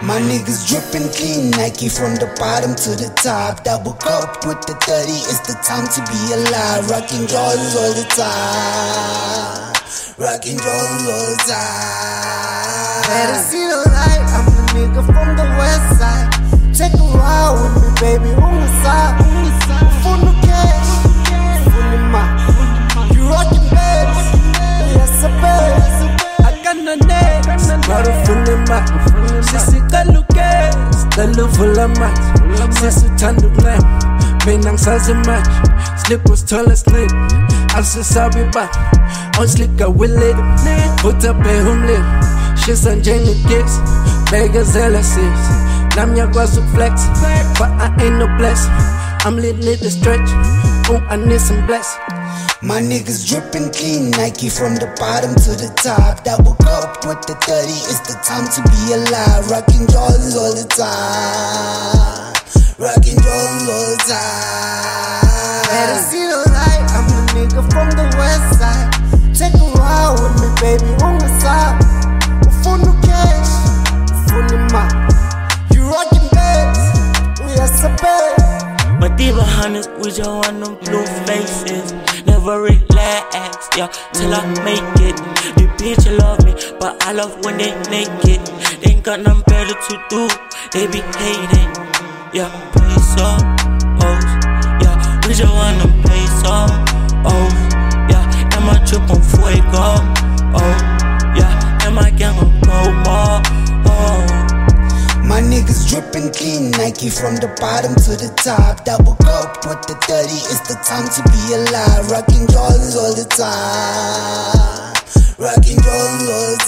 My niggas drippin' clean, Nike from the bottom to the top. Double cup with the 30, it's the time to be alive. Rockin' Jordans all the time. Rockin' Jordans all the time. Better see the light, I'm the nigga from the west side. Take a ride with me, baby, on the side. Full no cash, full in my. You rockin' bags, yes, a bag. I got no names, bottle full in my. Sisi kaluke, stalo full of match. Sisi tanduk lamp, benang salsa match. Slip was tall as slip, also sabi ba. On slick I will it, put up a humlet. She's on Jenny Gifts, beggars LSS. Nam ya to flex, but I ain't no bless. I'm lit to stretch, oh I need some bless. My niggas drippin' clean, Nike from the bottom to the top. Double cup with the 30, it's the time to be alive. Rockin' Jordans all the time. Rockin' Jordans all the time. Better see the light, I'm the nigga from the west side. Take a ride with me, baby, on the side. Full no cash, full in my. You rockin' bags, we are so bad. But they behind us, we just want them blue faces. Never relax, yeah, till I make it. The bitch love me, but I love when they naked. They ain't got nothing better to do, they be hating. Yeah, pesos, yeah, we just want them pesos, yeah, and my trip on fuego, yeah, and my gang on Roma, My niggas drippin' clean, Nike from the bottom to the top. Double cup with the 30, it's the time to be alive. Rockin' Jordans all the time. Rockin' Jordans all the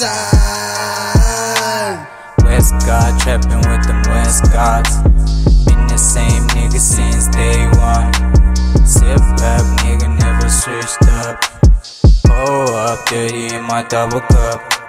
time. West God trappin' with them West Gods. Been the same nigga since day one. Zip up, nigga never switched up. Oh, up 30 in my double cup.